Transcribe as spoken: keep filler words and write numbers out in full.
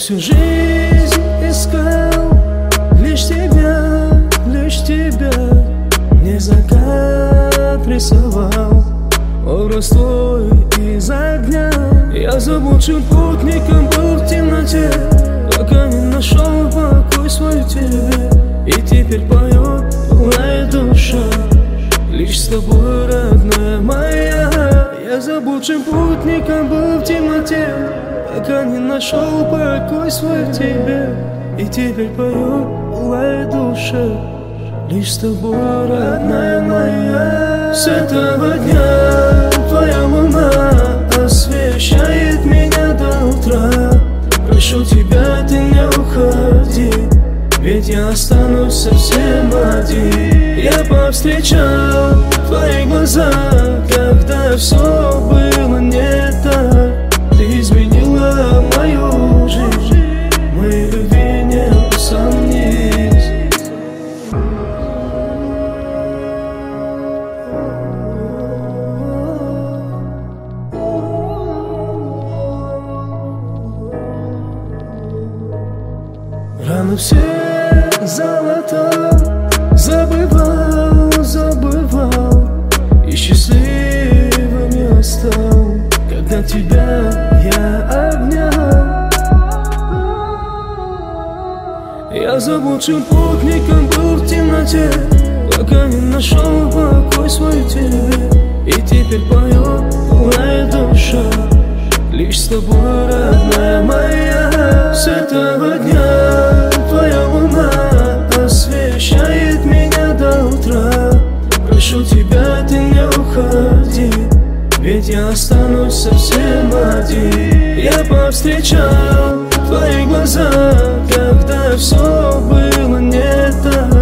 всю жизнь искал лишь тебя, лишь тебя. Мне закат рисовал образ твой из огня. Я заблудшим путником был в темноте, пока не нашел покой свой в тебе. И теперь поет моя душа лишь с тобой, родная моя. Я заблудшим путником был в темноте, пока не нашел покой свой в тебе. И теперь поет моя душа лишь с тобой, родная моя. С этого дня твоя луна освещает меня до утра. Прошу тебя, ты не уходи, ведь я останусь совсем один. Я повстречал твои глаза, когда все было не так. Ты изменила мою жизнь, моей любви не усомнись. Рано все золото забывал, забывал, и счастливым я стал, когда тебя я обнял. Я заблудшим путником был в темноте, пока не нашел покой свой в тебе. И теперь поет моя душа лишь с тобой, родная моя. С этого дня твоя луна освещает меня до утра. Прошу тебя, ты не уходи, ведь я останусь совсем один. Я повстречал твои глаза, когда все было не так.